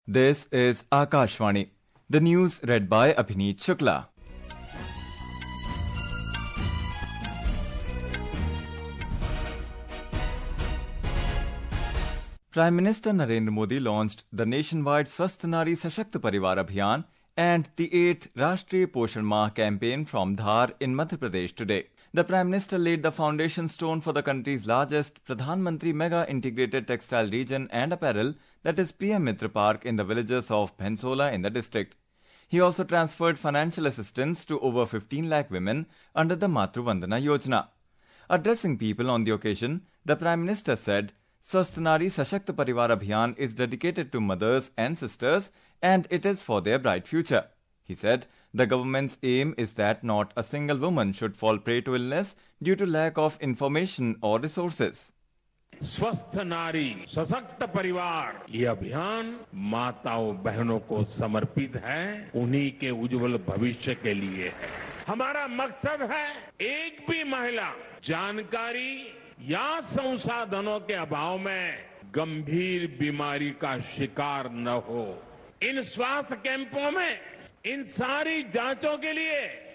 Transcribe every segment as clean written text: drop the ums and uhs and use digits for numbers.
This is Akashvani. The news read by Abhineet Shukla. Prime Minister Narendra Modi launched the nationwide Swasth Nari Sashakt Parivar Abhiyan and the 8th Rashtriya Poshan Mah campaign from Dhar in Madhya Pradesh today. The Prime Minister laid the foundation stone for the country's largest Pradhan Mantri Mega Integrated Textile Region and Apparel, that is PM Mitra Park, in the villages of Bhensola in the district. He also transferred financial assistance to over 15 lakh women under the Matru Vandana Yojana. Addressing people on the occasion, the Prime Minister said, Swasth Nari Sashakt Parivar Abhiyan is dedicated to mothers and sisters, and it is for their bright future. He said, the government's aim is that not a single woman should fall prey to illness due to lack of information or resources. स्वस्थ नारी सशक्त परिवार ये अभियान माताओं बहनों को समर्पित है, उन्हीं के उज्जवल भविष्य के लिए है। हमारा मकसद है एक भी महिला जानकारी या संसाधनों के अभाव में गंभीर बीमारी का शिकार न हो। इन स्वास्थ्य कैंपों में इन सारी जांचों के लिए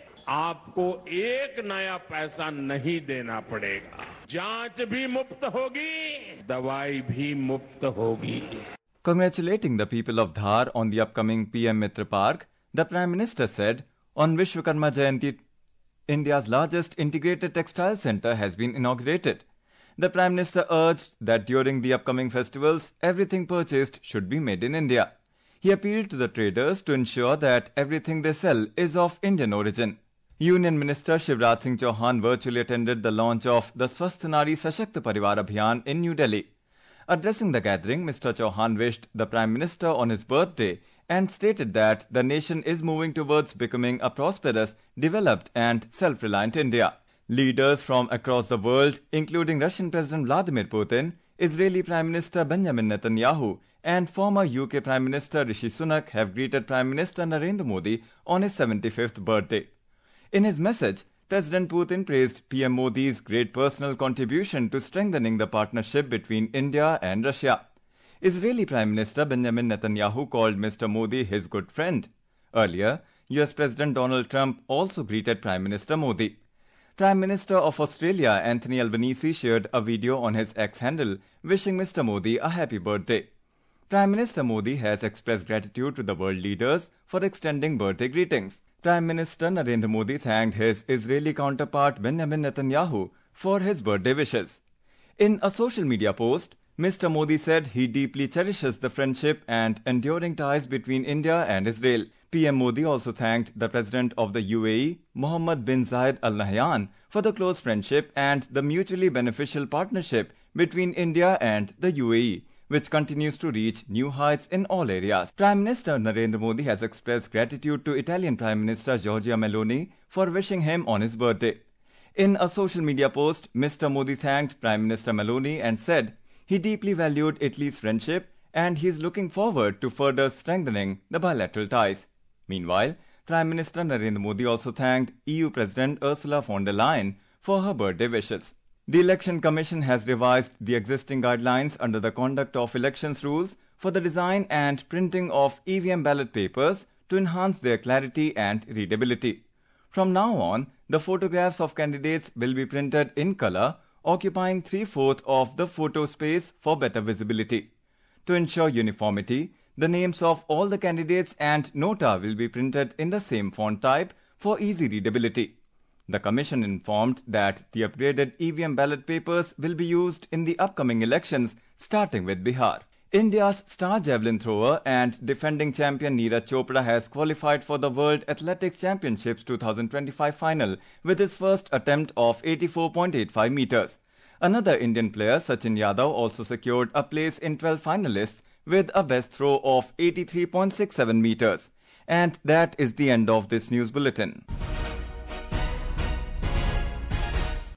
आपको एक नया पैसा नहीं देना पड़ेगा। जांच भी मुफ्त होगी, दवाई भी मुफ्त होगी। Congratulating the people of Dhar on the upcoming PM Mitra Park, the Prime Minister said, on Vishwakarma Jayanti, India's largest integrated textile centre has been inaugurated. The Prime Minister urged that during the upcoming festivals, everything purchased should be made in India. He appealed to the traders to ensure that everything they sell is of Indian origin. Union Minister Shivraj Singh Chauhan virtually attended the launch of the Swasth Nari Sashakt Parivar Abhiyan in New Delhi. Addressing the gathering, Mr. Chauhan wished the Prime Minister on his birthday and stated that the nation is moving towards becoming a prosperous, developed and self-reliant India. Leaders from across the world, including Russian President Vladimir Putin, Israeli Prime Minister Benjamin Netanyahu and former UK Prime Minister Rishi Sunak have greeted Prime Minister Narendra Modi on his 75th birthday. In his message, President Putin praised PM Modi's great personal contribution to strengthening the partnership between India and Russia. Israeli Prime Minister Benjamin Netanyahu called Mr. Modi his good friend. Earlier, US President Donald Trump also greeted Prime Minister Modi. Prime Minister of Australia Anthony Albanese shared a video on his X handle wishing Mr. Modi a happy birthday. Prime Minister Modi has expressed gratitude to the world leaders for extending birthday greetings. Prime Minister Narendra Modi thanked his Israeli counterpart Benjamin Netanyahu for his birthday wishes. In a social media post, Mr. Modi said he deeply cherishes the friendship and enduring ties between India and Israel. PM Modi also thanked the President of the UAE, Mohammed bin Zayed Al Nahyan, for the close friendship and the mutually beneficial partnership between India and the UAE, which continues to reach new heights in all areas. Prime Minister Narendra Modi has expressed gratitude to Italian Prime Minister Giorgia Meloni for wishing him on his birthday. In a social media post, Mr. Modi thanked Prime Minister Meloni and said he deeply valued Italy's friendship and he is looking forward to further strengthening the bilateral ties. Meanwhile, Prime Minister Narendra Modi also thanked EU President Ursula von der Leyen for her birthday wishes. The Election Commission has revised the existing guidelines under the Conduct of Elections rules for the design and printing of EVM ballot papers to enhance their clarity and readability. From now on, the photographs of candidates will be printed in color, occupying 3/4 of the photo space for better visibility. To ensure uniformity, the names of all the candidates and nota will be printed in the same font type for easy readability. The Commission informed that the upgraded EVM ballot papers will be used in the upcoming elections, starting with Bihar. India's star javelin thrower and defending champion Neeraj Chopra has qualified for the World Athletics Championships 2025 final with his first attempt of 84.85 meters. Another Indian player, Sachin Yadav, also secured a place in 12 finalists with a best throw of 83.67 meters. And that is the end of this news bulletin.